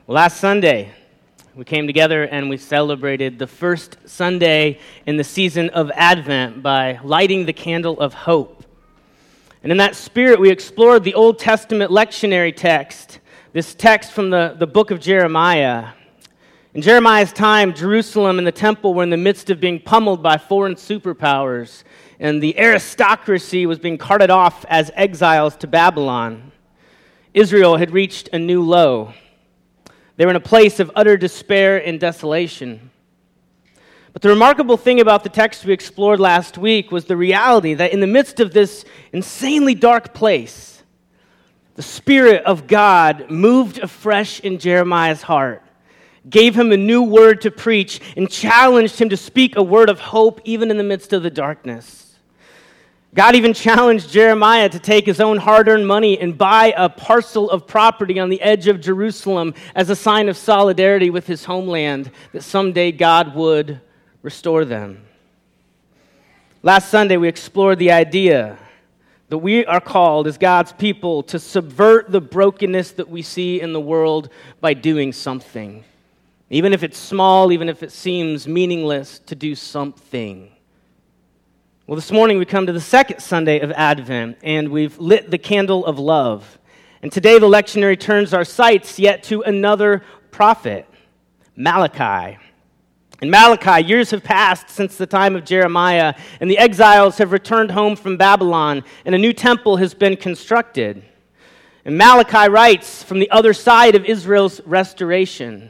Well, last Sunday, we came together and we celebrated the first Sunday in the season of Advent by lighting the candle of hope. And in that spirit, we explored the Old Testament lectionary text, this text from the book of Jeremiah. In Jeremiah's time, Jerusalem and the temple were in the midst of being pummeled by foreign superpowers, and the aristocracy was being carted off as exiles to Babylon. Israel had reached a new low. They were in a place of utter despair and desolation. But the remarkable thing about the text we explored last week was the reality that in the midst of this insanely dark place, the Spirit of God moved afresh in Jeremiah's heart, gave him a new word to preach, and challenged him to speak a word of hope even in the midst of the darkness. God even challenged Jeremiah to take his own hard-earned money and buy a parcel of property on the edge of Jerusalem as a sign of solidarity with his homeland, that someday God would restore them. Last Sunday, we explored the idea that we are called as God's people to subvert the brokenness that we see in the world by doing something. Even if it's small, even if it seems meaningless, to do something. Well, this morning we come to the second Sunday of Advent, and we've lit the candle of love. And today the lectionary turns our sights yet to another prophet, Malachi. In Malachi, years have passed since the time of Jeremiah, and the exiles have returned home from Babylon, and a new temple has been constructed. And Malachi writes from the other side of Israel's restoration.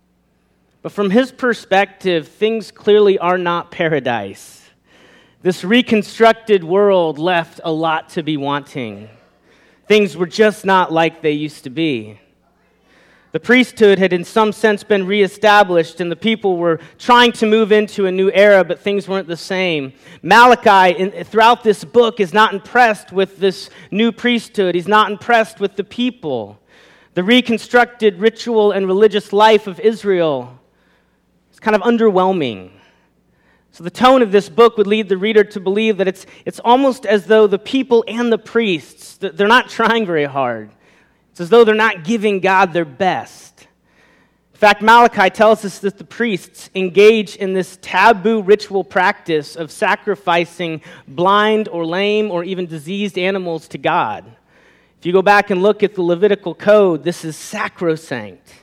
But from his perspective, things clearly are not paradise. This reconstructed world left a lot to be wanting. Things were just not like they used to be. The priesthood had in some sense been reestablished, and the people were trying to move into a new era, but things weren't the same. Malachi, throughout this book, is not impressed with this new priesthood. He's not impressed with the people. The reconstructed ritual and religious life of Israel is kind of underwhelming. So the tone of this book would lead the reader to believe that it's almost as though the people and the priests, they're not trying very hard. It's as though they're not giving God their best. In fact, Malachi tells us that the priests engage in this taboo ritual practice of sacrificing blind or lame or even diseased animals to God. If you go back and look at the Levitical code, this is sacrosanct.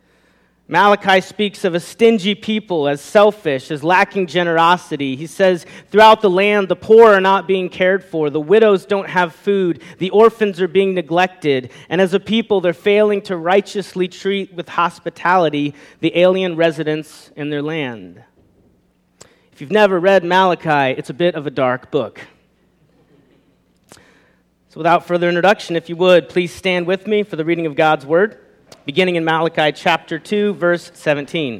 Malachi speaks of a stingy people as selfish, as lacking generosity. He says, throughout the land, the poor are not being cared for. The widows don't have food. The orphans are being neglected. And as a people, they're failing to righteously treat with hospitality the alien residents in their land. If you've never read Malachi, it's a bit of a dark book. So without further introduction, if you would, please stand with me for the reading of God's Word, beginning in Malachi chapter 2, verse 17.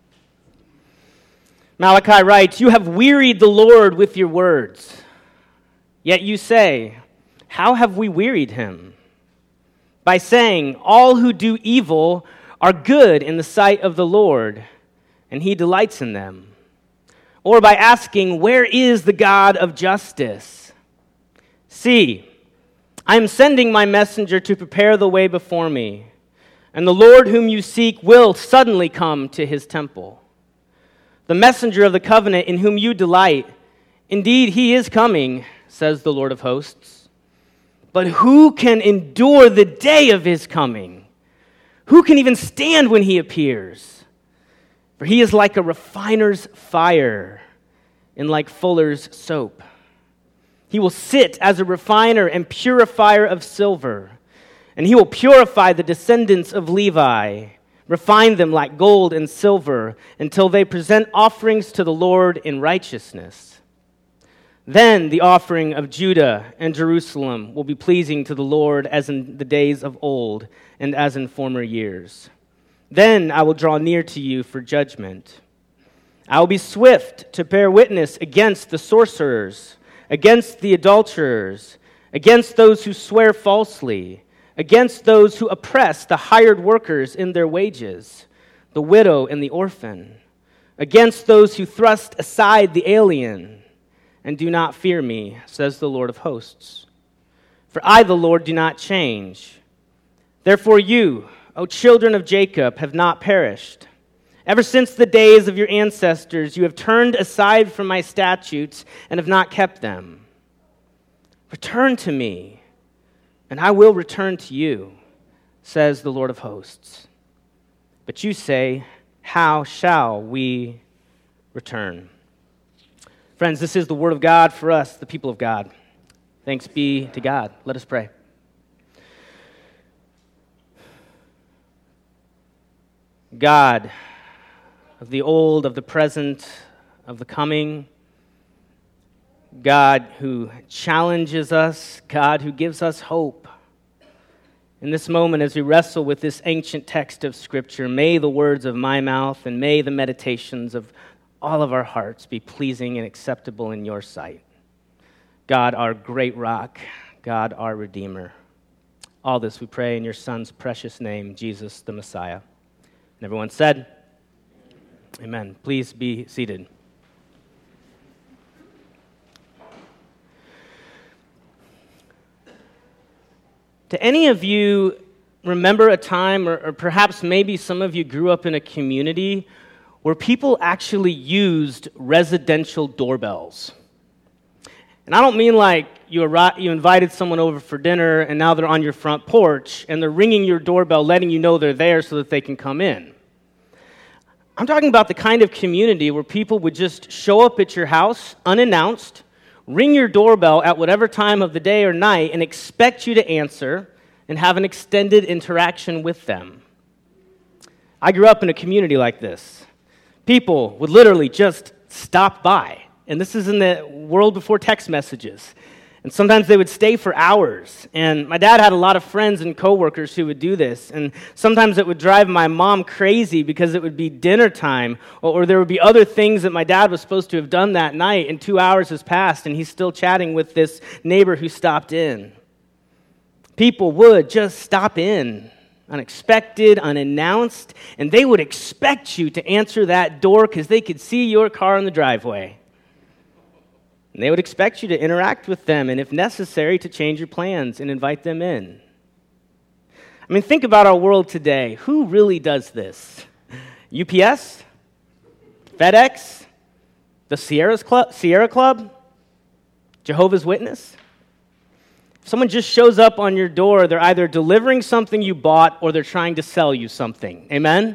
Malachi writes, "You have wearied the Lord with your words. Yet you say, how have we wearied him? By saying, all who do evil are good in the sight of the Lord, and he delights in them. Or by asking, where is the God of justice? See, I am sending my messenger to prepare the way before me. And the Lord whom you seek will suddenly come to his temple. The messenger of the covenant in whom you delight, indeed he is coming, says the Lord of hosts. But who can endure the day of his coming? Who can even stand when he appears? For he is like a refiner's fire and like fuller's soap. He will sit as a refiner and purifier of silver. And he will purify the descendants of Levi, refine them like gold and silver, until they present offerings to the Lord in righteousness. Then the offering of Judah and Jerusalem will be pleasing to the Lord as in the days of old and as in former years. Then I will draw near to you for judgment. I will be swift to bear witness against the sorcerers, against the adulterers, against those who swear falsely, against those who oppress the hired workers in their wages, the widow and the orphan, against those who thrust aside the alien and do not fear me, says the Lord of hosts. For I, the Lord, do not change. Therefore you, O children of Jacob, have not perished. Ever since the days of your ancestors, you have turned aside from my statutes and have not kept them. Return to me, and I will return to you, says the Lord of hosts. But you say, how shall we return? Friends, this is the word of God for us, the people of God. Thanks be to God. Let us pray. God, of the old, of the present, of the coming, God who challenges us, God who gives us hope. In this moment, as we wrestle with this ancient text of Scripture, may the words of my mouth and may the meditations of all of our hearts be pleasing and acceptable in your sight. God, our great rock, God, our Redeemer. All this we pray in your Son's precious name, Jesus the Messiah. And everyone said, amen. Please be seated. Do any of you remember a time, or perhaps maybe some of you grew up in a community where people actually used residential doorbells? And I don't mean like you invited someone over for dinner and now they're on your front porch and they're ringing your doorbell, letting you know they're there so that they can come in. I'm talking about the kind of community where people would just show up at your house unannounced, ring your doorbell at whatever time of the day or night, and expect you to answer and have an extended interaction with them. I grew up in a community like this. People would literally just stop by. And this is in the world before text messages. And sometimes they would stay for hours. And my dad had a lot of friends and coworkers who would do this. And sometimes it would drive my mom crazy because it would be dinner time, or there would be other things that my dad was supposed to have done that night, and 2 hours has passed, and he's still chatting with this neighbor who stopped in. People would just stop in, unexpected, unannounced, and they would expect you to answer that door because they could see your car in the driveway. And they would expect you to interact with them, and if necessary, to change your plans and invite them in. I mean, think about our world today. Who really does this? UPS? FedEx? The Sierra Club? Jehovah's Witness? If someone just shows up on your door, they're either delivering something you bought or they're trying to sell you something. Amen?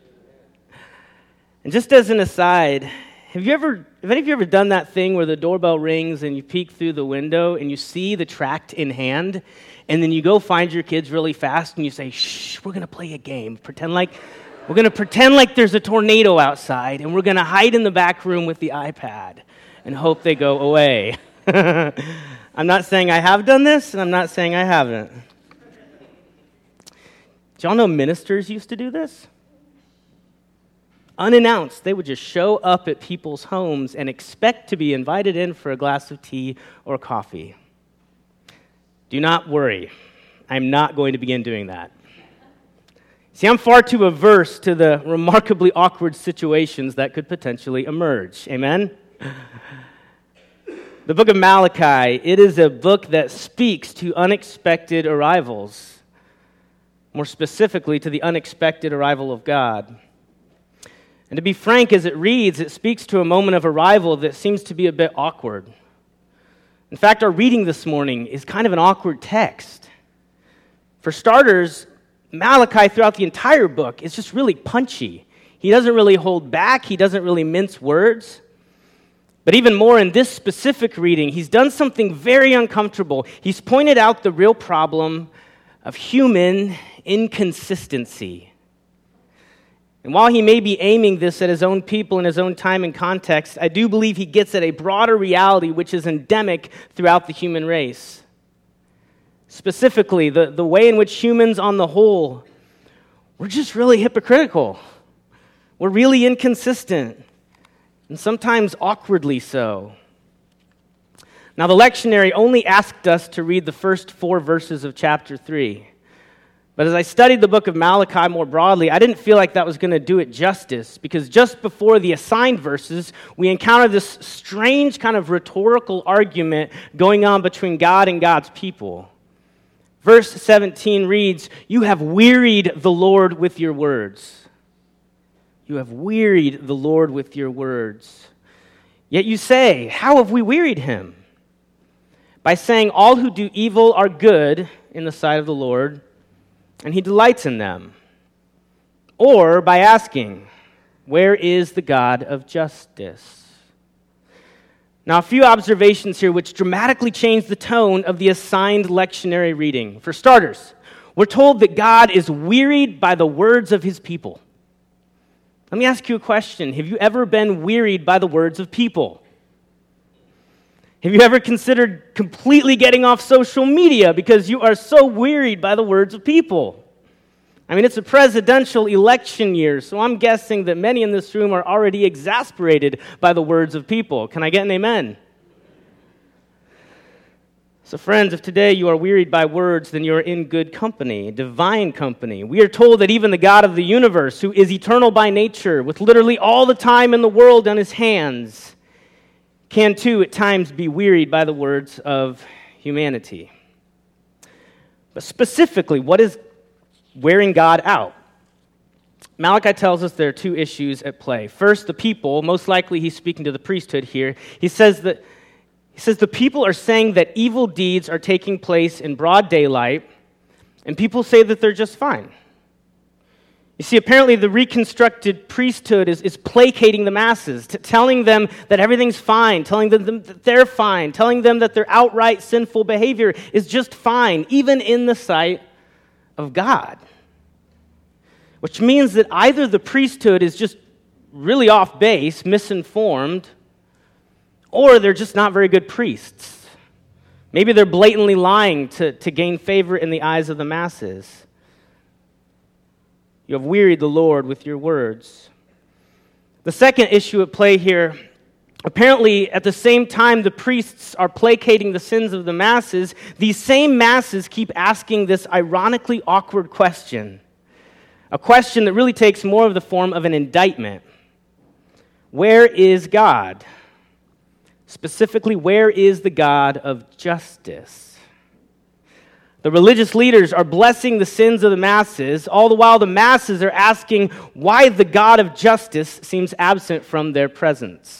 And just as an aside, have any of you ever done that thing where the doorbell rings and you peek through the window and you see the tract in hand, and then you go find your kids really fast and you say, shh, we're going to play a game. We're going to pretend like there's a tornado outside, and we're going to hide in the back room with the iPad and hope they go away. I'm not saying I have done this, and I'm not saying I haven't. Do y'all know ministers used to do this? Unannounced, they would just show up at people's homes and expect to be invited in for a glass of tea or coffee. Do not worry. I'm not going to begin doing that. See, I'm far too averse to the remarkably awkward situations that could potentially emerge. Amen? The book of Malachi, it is a book that speaks to unexpected arrivals, more specifically to the unexpected arrival of God. And to be frank, as it reads, it speaks to a moment of arrival that seems to be a bit awkward. In fact, our reading this morning is kind of an awkward text. For starters, Malachi throughout the entire book is just really punchy. He doesn't really hold back. He doesn't really mince words. But even more in this specific reading, he's done something very uncomfortable. He's pointed out the real problem of human inconsistency. And while he may be aiming this at his own people in his own time and context, I do believe he gets at a broader reality which is endemic throughout the human race. Specifically, the way in which humans on the whole, we're just really hypocritical. We're really inconsistent, and sometimes awkwardly so. Now, the lectionary only asked us to read the first 4 verses of chapter 3. But as I studied the book of Malachi more broadly, I didn't feel like that was going to do it justice, because just before the assigned verses, we encounter this strange kind of rhetorical argument going on between God and God's people. Verse 17 reads, "You have wearied the Lord with your words." You have wearied the Lord with your words. Yet you say, "How have we wearied him?" By saying, "All who do evil are good in the sight of the Lord, and he delights in them." Or by asking, "Where is the God of justice?" Now, a few observations here which dramatically change the tone of the assigned lectionary reading. For starters, we're told that God is wearied by the words of his people. Let me ask you a question. Have you ever been wearied by the words of people? Have you ever considered completely getting off social media because you are so wearied by the words of people? I mean, it's a presidential election year, so I'm guessing that many in this room are already exasperated by the words of people. Can I get an amen? So friends, if today you are wearied by words, then you are in good company, divine company. We are told that even the God of the universe, who is eternal by nature, with literally all the time in the world on his hands, can too at times be wearied by the words of humanity. But specifically, what is wearing God out? Malachi tells us there are two issues at play. First, the people, most likely he's speaking to the priesthood here. He says the people are saying that evil deeds are taking place in broad daylight, and people say that they're just fine. You see, apparently the reconstructed priesthood is placating the masses, telling them that everything's fine, telling them that they're fine, telling them that their outright sinful behavior is just fine, even in the sight of God. Which means that either the priesthood is just really off base, misinformed, or they're just not very good priests. Maybe they're blatantly lying to gain favor in the eyes of the masses. You have wearied the Lord with your words. The second issue at play here, apparently at the same time the priests are placating the sins of the masses, these same masses keep asking this ironically awkward question. A question that really takes more of the form of an indictment. Where is God? Specifically, where is the God of justice? The religious leaders are blessing the sins of the masses, all the while the masses are asking why the God of justice seems absent from their presence.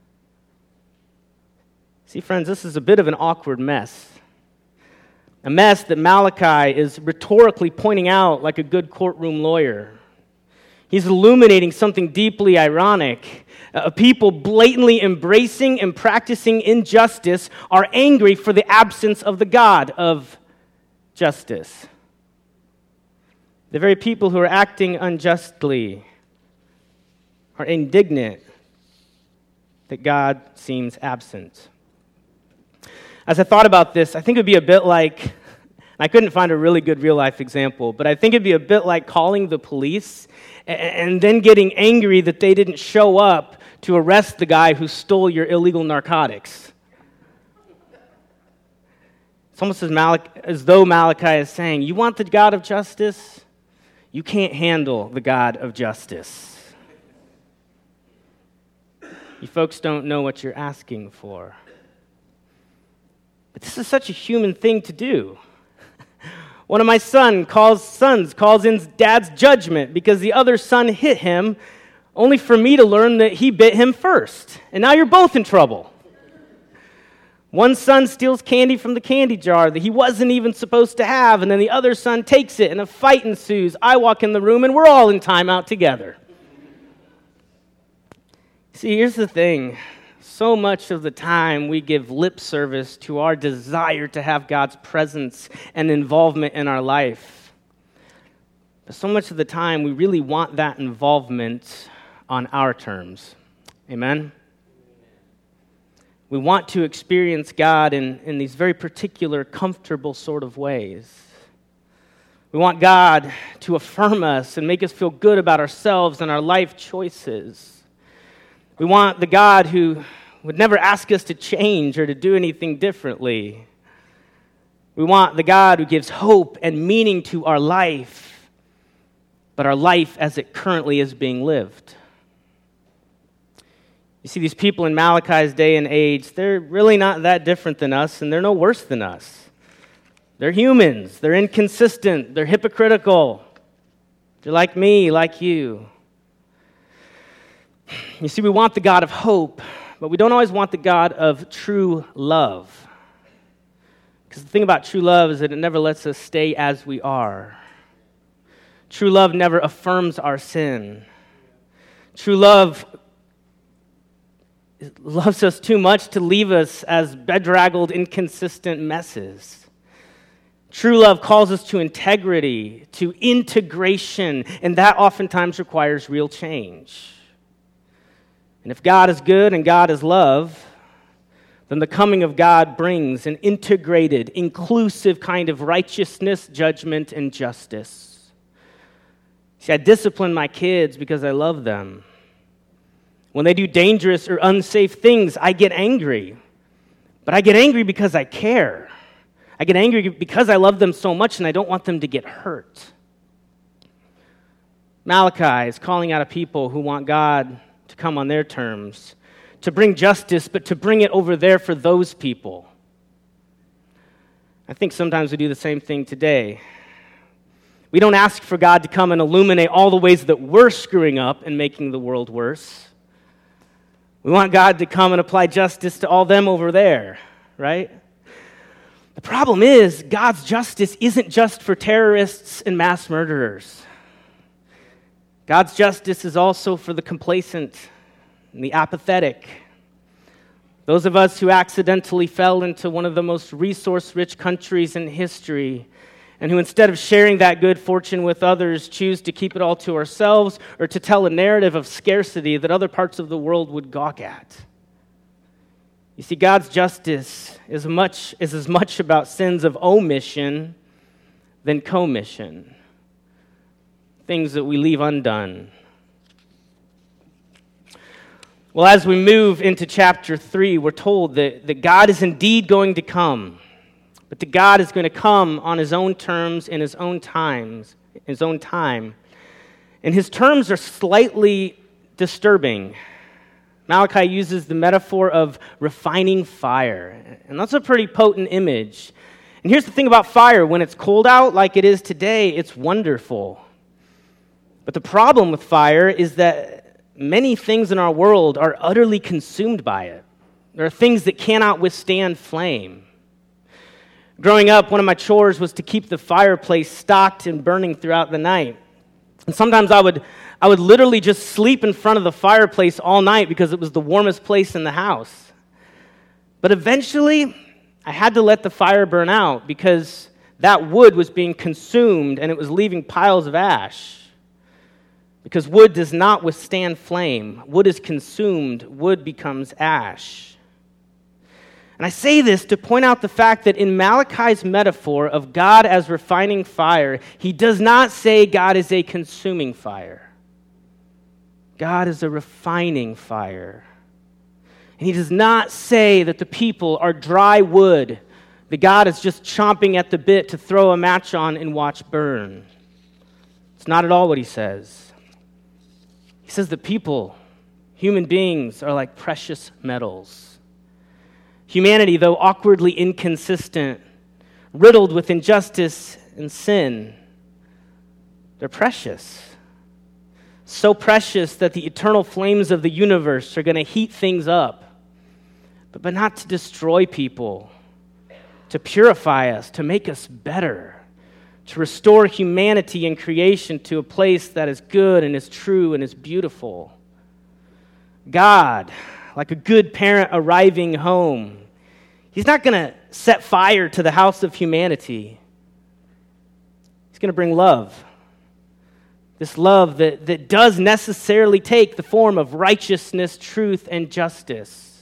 See, friends, this is a bit of an awkward mess. A mess that Malachi is rhetorically pointing out like a good courtroom lawyer. He's illuminating something deeply ironic. People blatantly embracing and practicing injustice are angry for the absence of the God of justice. The very people who are acting unjustly are indignant that God seems absent. As I thought about this, I think it would be a bit like, I couldn't find a really good real-life example, but I think it'd be a bit like calling the police and then getting angry that they didn't show up to arrest the guy who stole your illegal narcotics. It's almost as though Malachi is saying, you want the God of justice? You can't handle the God of justice. You folks don't know what you're asking for. But this is such a human thing to do. One of my sons calls in dad's judgment because the other son hit him, only for me to learn that he bit him first. And now you're both in trouble. One son steals candy from the candy jar that he wasn't even supposed to have, and then the other son takes it, and a fight ensues. I walk in the room, and we're all in timeout together. See, here's the thing. So much of the time we give lip service to our desire to have God's presence and involvement in our life. But so much of the time we really want that involvement on our terms. Amen? We want to experience God in these very particular, comfortable sort of ways. We want God to affirm us and make us feel good about ourselves and our life choices. We want the God who would never ask us to change or to do anything differently. We want the God who gives hope and meaning to our life, but our life as it currently is being lived. You see, these people in Malachi's day and age, they're really not that different than us, and they're no worse than us. They're humans. They're inconsistent. They're hypocritical. They're like me, like you. You see, we want the God of hope, but we don't always want the God of true love. Because the thing about true love is that it never lets us stay as we are. True love never affirms our sin. True love loves us too much to leave us as bedraggled, inconsistent messes. True love calls us to integrity, to integration, and that oftentimes requires real change. And if God is good and God is love, then the coming of God brings an integrated, inclusive kind of righteousness, judgment, and justice. See, I discipline my kids because I love them. When they do dangerous or unsafe things, I get angry. But I get angry because I care. I get angry because I love them so much and I don't want them to get hurt. Malachi is calling out a people who want God to come on their terms, to bring justice, but to bring it over there for those people. I think sometimes we do the same thing today. We don't ask for God to come and illuminate all the ways that we're screwing up and making the world worse. We want God to come and apply justice to all them over there, right? The problem is, God's justice isn't just for terrorists and mass murderers. God's justice is also for the complacent and the apathetic. Those of us who accidentally fell into one of the most resource-rich countries in history, and who instead of sharing that good fortune with others, choose to keep it all to ourselves or to tell a narrative of scarcity that other parts of the world would gawk at. You see, God's justice is as much about sins of omission than commission, things that we leave undone. Well, as we move into chapter 3, we're told that God is indeed going to come, but that God is going to come on his own terms, in his own time. And his terms are slightly disturbing. Malachi uses the metaphor of refining fire, and that's a pretty potent image. And here's the thing about fire. When it's cold out like it is today, it's wonderful. But the problem with fire is that many things in our world are utterly consumed by it. There are things that cannot withstand flame. Growing up, one of my chores was to keep the fireplace stocked and burning throughout the night. And sometimes I would literally just sleep in front of the fireplace all night because it was the warmest place in the house. But eventually, I had to let the fire burn out because that wood was being consumed and it was leaving piles of ash. Because wood does not withstand flame. Wood is consumed, wood becomes ash. And I say this to point out the fact that in Malachi's metaphor of God as refining fire, he does not say God is a consuming fire. God is a refining fire. And he does not say that the people are dry wood, that God is just chomping at the bit to throw a match on and watch burn. It's not at all what he says. He says that people, human beings, are like precious metals. Humanity, though awkwardly inconsistent, riddled with injustice and sin, they're precious. So precious that the eternal flames of the universe are going to heat things up, but not to destroy people, to purify us, to make us better, to restore humanity and creation to a place that is good and is true and is beautiful. God, like a good parent arriving home, he's not going to set fire to the house of humanity. He's going to bring love. This love that does necessarily take the form of righteousness, truth, and justice.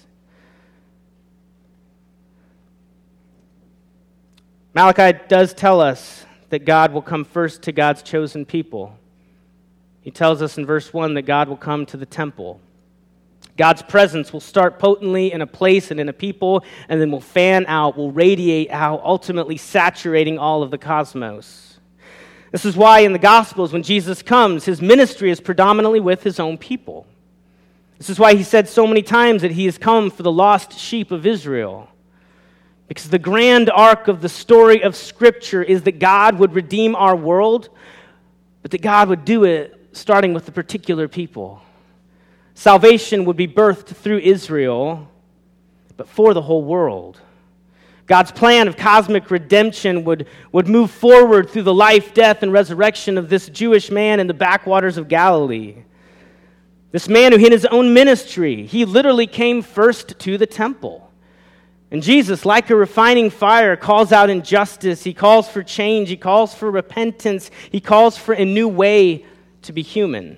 Malachi does tell us that God will come first to God's chosen people. He tells us in verse 1 that God will come to the temple. God's presence will start potently in a place and in a people, and then will fan out, will radiate out, ultimately saturating all of the cosmos. This is why in the Gospels, when Jesus comes, his ministry is predominantly with his own people. This is why he said so many times that he has come for the lost sheep of Israel. Because the grand arc of the story of Scripture is that God would redeem our world, but that God would do it starting with a particular people. Salvation would be birthed through Israel, but for the whole world. God's plan of cosmic redemption would move forward through the life, death, and resurrection of this Jewish man in the backwaters of Galilee. This man who in his own ministry, he literally came first to the temple. And Jesus, like a refining fire, calls out injustice. He calls for change. He calls for repentance. He calls for a new way to be human.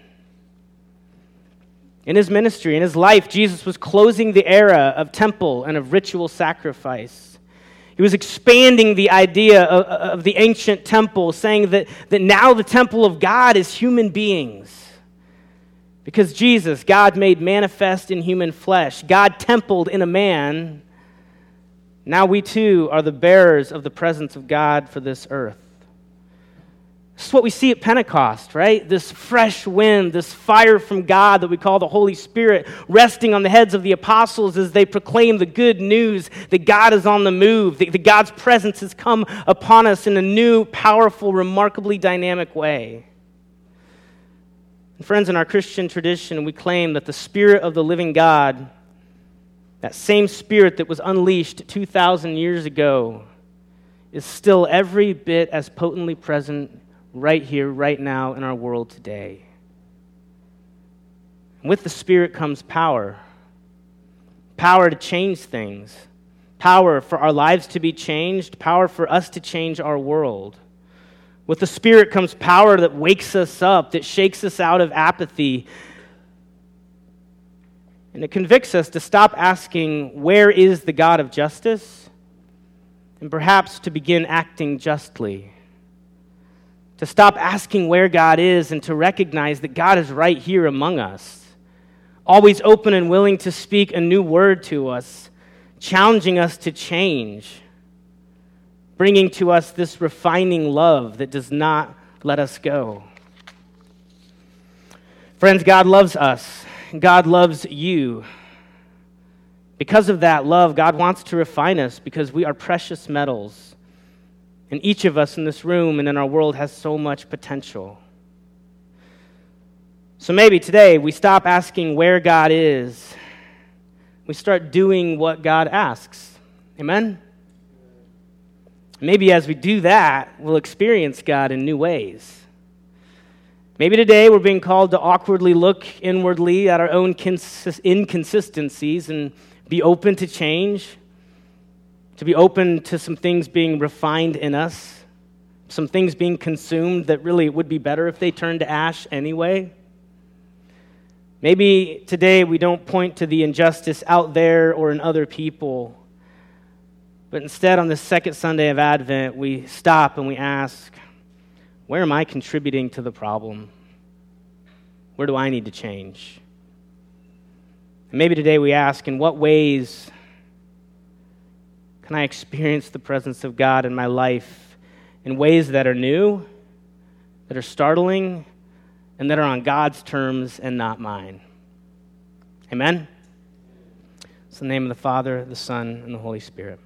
In his ministry, in his life, Jesus was closing the era of temple and of ritual sacrifice. He was expanding the idea of the ancient temple, saying that now the temple of God is human beings. Because Jesus, God made manifest in human flesh, God templed in a man. Now we too are the bearers of the presence of God for this earth. This is what we see at Pentecost, right? This fresh wind, this fire from God that we call the Holy Spirit, resting on the heads of the apostles as they proclaim the good news that God is on the move, that God's presence has come upon us in a new, powerful, remarkably dynamic way. And friends, in our Christian tradition, we claim that the Spirit of the living God, that same Spirit that was unleashed 2,000 years ago, is still every bit as potently present right here, right now in our world today. And with the Spirit comes power. Power to change things. Power for our lives to be changed. Power for us to change our world. With the Spirit comes power that wakes us up, that shakes us out of apathy. And it convicts us to stop asking, where is the God of justice? And perhaps to begin acting justly. To stop asking where God is and to recognize that God is right here among us, always open and willing to speak a new word to us, challenging us to change, bringing to us this refining love that does not let us go. Friends, God loves us. God loves you. Because of that love, God wants to refine us because we are precious metals. And each of us in this room and in our world has so much potential. So maybe today we stop asking where God is. We start doing what God asks. Amen? Maybe as we do that, we'll experience God in new ways. Maybe today we're being called to awkwardly look inwardly at our own inconsistencies and be open to change. To be open to some things being refined in us, some things being consumed that really it would be better if they turned to ash anyway. Maybe today we don't point to the injustice out there or in other people, but instead on the second Sunday of Advent, we stop and we ask, where am I contributing to the problem? Where do I need to change? And maybe today we ask, in what ways can I experience the presence of God in my life in ways that are new, that are startling, and that are on God's terms and not mine? Amen? It's in the name of the Father, the Son, and the Holy Spirit.